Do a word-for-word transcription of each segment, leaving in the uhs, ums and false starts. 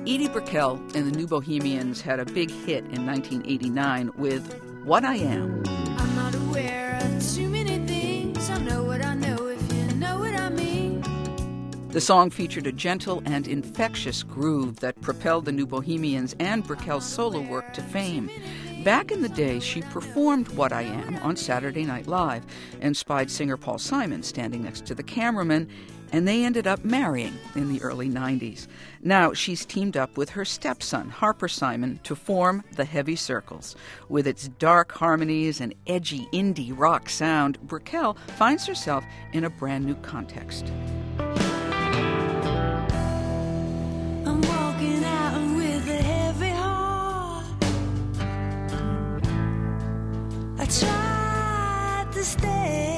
Edie Brickell and the New Bohemians had a big hit in nineteen eighty-nine with What I Am. I'm not aware of too many things. I know what I know if you know what I mean. The song featured a gentle and infectious groove that propelled the New Bohemians and Brickell's solo work to fame. Back in the day, she performed What I Am on Saturday Night Live and spied singer Paul Simon standing next to the cameraman, and they ended up marrying in the early nineties. Now she's teamed up with her stepson, Harper Simon, to form the Heavy Circles. With its dark harmonies and edgy indie rock sound, Brickell finds herself in a brand new context. I'm walking out with a heavy heart. I tried to stay.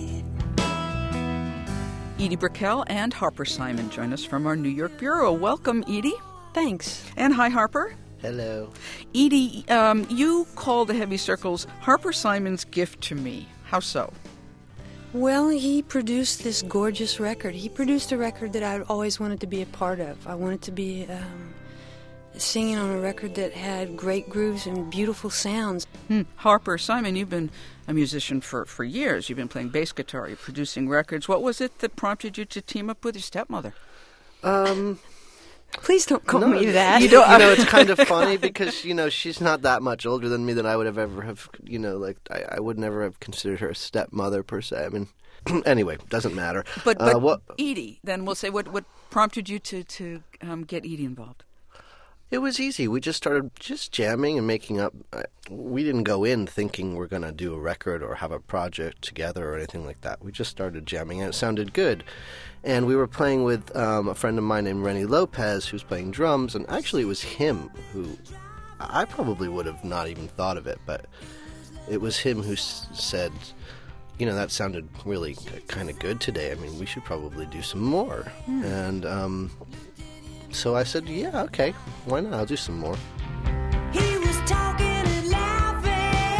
Edie Brickell and Harper Simon join us from our New York bureau. Welcome, Edie. Thanks. And hi, Harper. Hello. Edie, um, you call the Heavy Circles Harper Simon's gift to me. How so? Well, he produced this gorgeous record. He produced a record that I always wanted to be a part of. I wanted to be um, singing on a record that had great grooves and beautiful sounds. Hmm. Harper Simon, you've been a musician for, for years. You've been playing bass guitar. You're producing records. What was it that prompted you to team up with your stepmother? Um, Please don't call no, me that. You, don't, you know, it's kind of funny because, you know, she's not that much older than me that I would have ever have, you know, like, I, I would never have considered her a stepmother per se. I mean, anyway, doesn't matter. But, but uh, what, Edie, then we'll say, what, what prompted you to, to um, get Edie involved? It was easy. We just started just jamming and making up. We didn't go in thinking we're going to do a record or have a project together or anything like that. We just started jamming and it sounded good. And we were playing with um, a friend of mine named Rennie Lopez who's playing drums. And actually it was him who, I probably would have not even thought of it, but it was him who s- said, you know, that sounded really kind of good today. I mean, we should probably do some more. Mm. And, um... So I said, yeah, okay, why not? I'll do some more. He was talking and laughing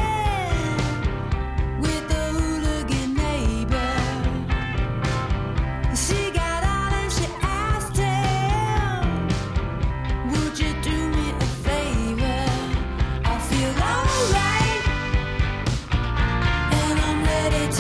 with the hooligan neighbor. She got on and she asked him, would you do me a favor? I feel alright and I'm ready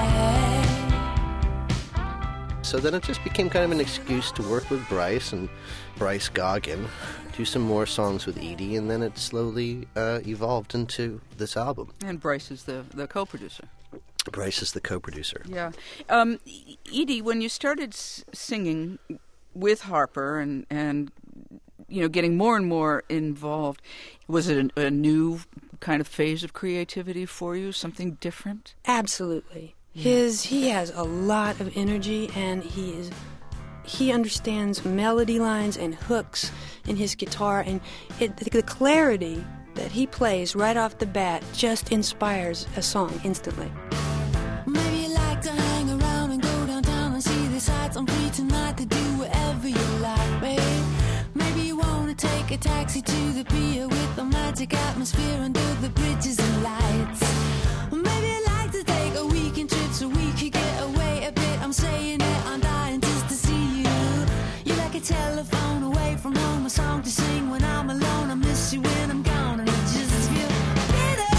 to play. So then it just became kind of an excuse to work with Bryce and Bryce Goggin, do some more songs with Edie, and then it slowly uh, evolved into this album. And Bryce is the, the co-producer. Bryce is the co-producer. Yeah. Um, Edie, when you started s- singing with Harper and, and, you know, getting more and more involved, was it a, a new kind of phase of creativity for you, something different? Absolutely. His he has a lot of energy, and he is he understands melody lines and hooks in his guitar, and it, the clarity that he plays right off the bat just inspires a song instantly. Maybe you like to hang around and go downtown and see the sights. I'm free tonight to do whatever you like, babe. Maybe you want to take a taxi to the pier with the magic atmosphere under the bridges and lights. Maybe you like to take a weekend trip so we could get away a bit. I'm saying it, I'm dying just to see you. You're like a telephone away from home, a song to sing when I'm alone. I miss you when I'm gone, and I just feel better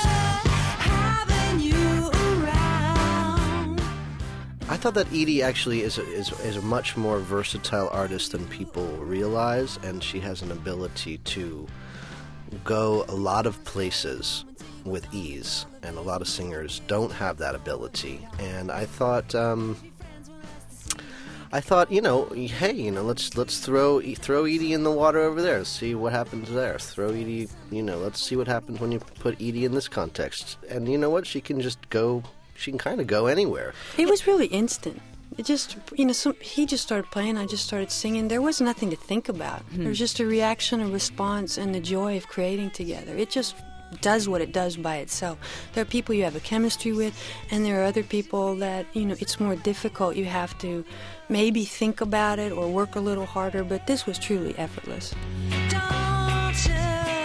having you around. I thought that Edie actually is a, is, is a much more versatile artist than people realize, and she has an ability to go a lot of places with ease, and a lot of singers don't have that ability. And I thought, um, I thought, you know, hey, you know, let's let's throw throw Edie in the water over there, see what happens there. Throw Edie, you know, let's see what happens when you put Edie in this context. And you know what? She can just go. She can kind of go anywhere. It was really instant. It just, you know, some, he just started playing, I just started singing. There was nothing to think about. Hmm. There was just a reaction, a response, and the joy of creating together. It just does what it does by itself. There are people you have a chemistry with, and there are other people that, you know, it's more difficult. You have to maybe think about it or work a little harder, but this was truly effortless. Don't you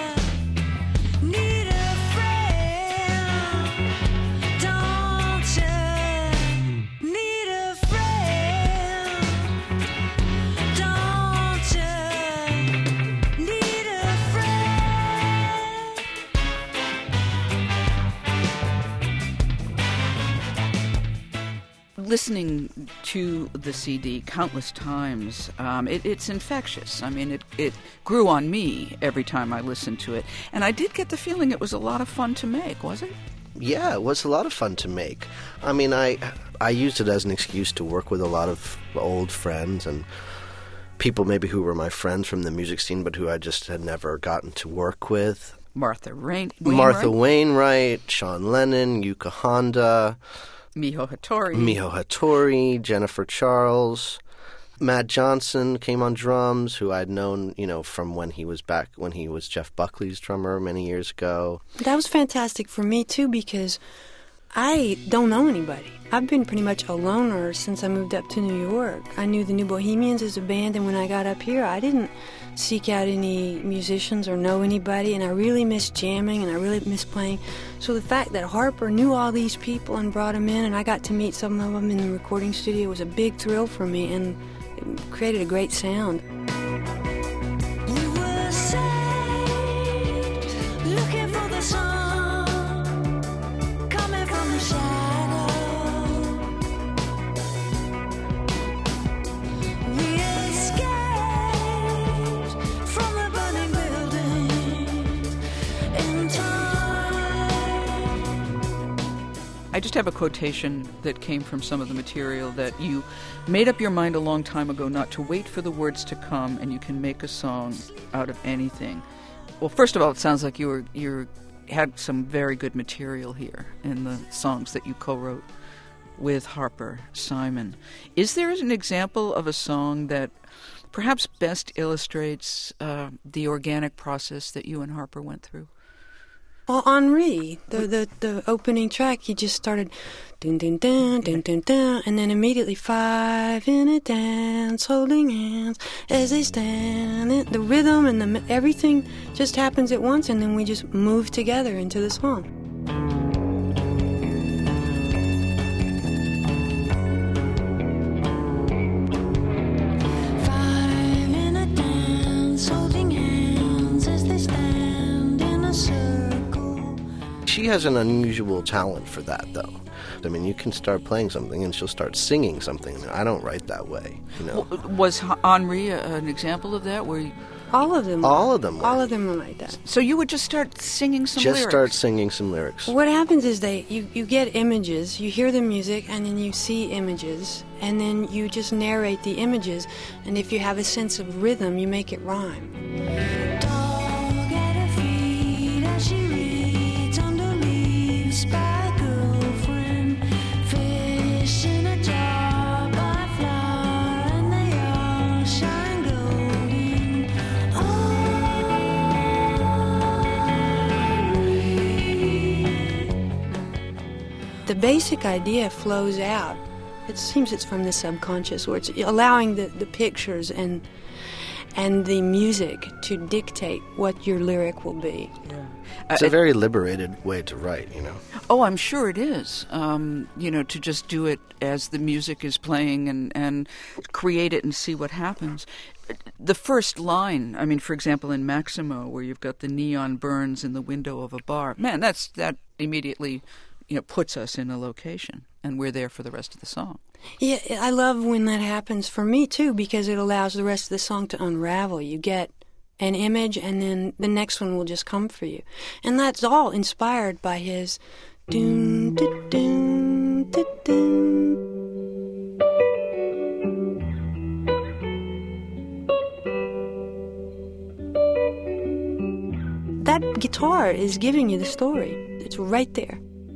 need a friend? Don't you need a friend? Don't you listening to the C D countless times, um, it, it's infectious. I mean, it, it grew on me every time I listened to it. And I did get the feeling it was a lot of fun to make, was it? Yeah, it was a lot of fun to make. I mean, I I used it as an excuse to work with a lot of old friends and people maybe who were my friends from the music scene, but who I just had never gotten to work with. Martha Rain- Wainwright. Martha Wainwright, Sean Lennon, Yuka Honda, Miho Hattori. Miho Hattori, Jennifer Charles. Matt Johnson came on drums, who I'd known, you know, from when he was back, when he was Jeff Buckley's drummer many years ago. That was fantastic for me, too, because I don't know anybody. I've been pretty much a loner since I moved up to New York. I knew the New Bohemians as a band, and when I got up here, I didn't seek out any musicians or know anybody, and I really missed jamming, and I really missed playing. So the fact that Harper knew all these people and brought them in, and I got to meet some of them in the recording studio, was a big thrill for me, and it created a great sound. We were saved, looking for the sun, coming from the shadow. We escaped from the burning buildings in time. I just have a quotation that came from some of the material that you made up your mind a long time ago not to wait for the words to come, and you can make a song out of anything. Well, first of all, it sounds like you were you had some very good material here in the songs that you co-wrote with Harper Simon. Is there an example of a song that perhaps best illustrates uh, the organic process that you and Harper went through? Well, Henri, the, the, the opening track, he just started dun dun dun dun dun dun, and then immediately five in a dance, holding hands as they stand. The rhythm and the everything just happens at once, and then we just move together into the song. Five in a dance, holding hands as they stand in a circle. She has an unusual talent for that, though. I mean, you can start playing something and she'll start singing something. I mean, I don't write that way, you know. Was Henri a, an example of that? Where you, All of them. All of them were. All of them were like that. so you would just start singing some Just lyrics? start singing some lyrics. What happens is they you, you get images, you hear the music, and then you see images, and then you just narrate the images, and if you have a sense of rhythm, you make it rhyme. Dog at her feet as she reads under leaves by a girlfriend. Fish in a jar by a flower, and they all shine golden. The basic idea flows out. It seems it's from the subconscious, where it's allowing the, the pictures and and the music to dictate what your lyric will be. Yeah. It's Uh, a very liberated way to write, you know. Oh, I'm sure it is. Um, you know, to just do it as the music is playing and, and create it and see what happens. The first line, I mean, for example, in Maximo, where you've got the neon burns in the window of a bar, man, that's that immediately, you know, puts us in a location, and we're there for the rest of the song. Yeah, I love when that happens for me, too, because it allows the rest of the song to unravel. You get an image, and then the next one will just come for you. And that's all inspired by his doom, doom, doom, doom. That guitar is giving you the story. It's right there.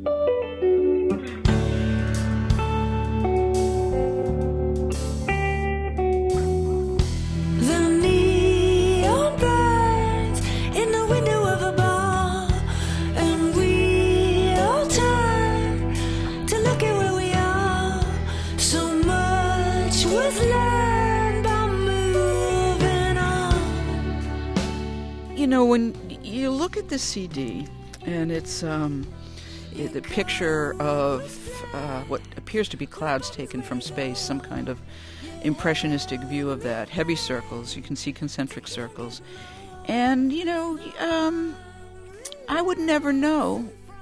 The neon burns in the window of a bar, and we all turn to look at where we are. So much was learned by moving on. You know, when you look at the C D, and it's um, i- the picture of uh, what appears to be clouds taken from space, some kind of impressionistic view of that. Heavy circles, you can see concentric circles. And, you know, um, I would never know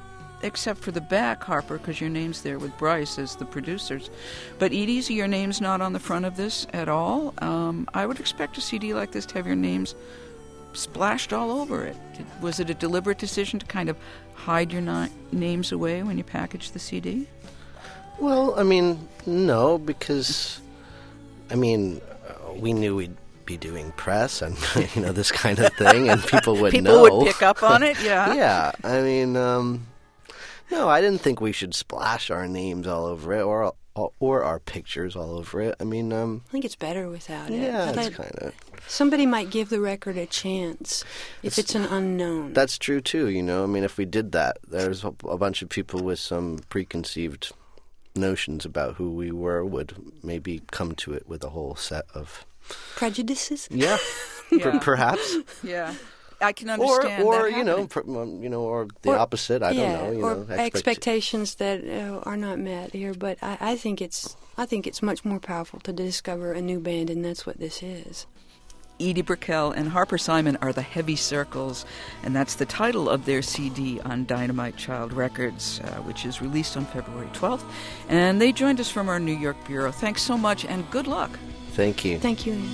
except for the back, Harper, because your name's there with Bryce as the producers. But Edie's, your name's not on the front of this at all. Um, I would expect a C D like this to have your names splashed all over it. Did, was it a deliberate decision to kind of hide your ni- names away when you packaged the C D? Well, I mean, no, because, I mean, uh, we knew we'd be doing press and, you know, this kind of thing, and people would people know. People would pick up on it, yeah. Yeah, I mean, um, no, I didn't think we should splash our names all over it, or or our pictures all over it. I mean, um... I think it's better without it. Yeah, I it's kind of... Somebody might give the record a chance if it's, it's an unknown. That's true, too, you know. I mean, if we did that, there's a, a bunch of people with some preconceived notions about who we were would maybe come to it with a whole set of... prejudices? Yeah, yeah. Per- perhaps. Yeah. I can understand or, or that you know, happening. per, you know, or the or, opposite. I yeah, don't know. You or know, expect- expectations that uh, are not met here. But I, I think it's, I think it's much more powerful to discover a new band, and that's what this is. Edie Brickell and Harper Simon are the Heavy Circles, and that's the title of their C D on Dynamite Child Records, uh, which is released on February twelfth. And they joined us from our New York bureau. Thanks so much, and good luck. Thank you. Thank you.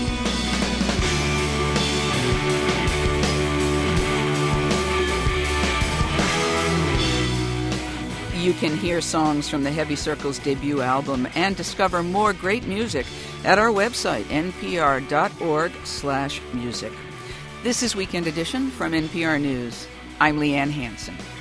You can hear songs from the Heavy Circles debut album and discover more great music at our website, npr.org slash music. This is Weekend Edition from N P R News. I'm Leanne Hansen.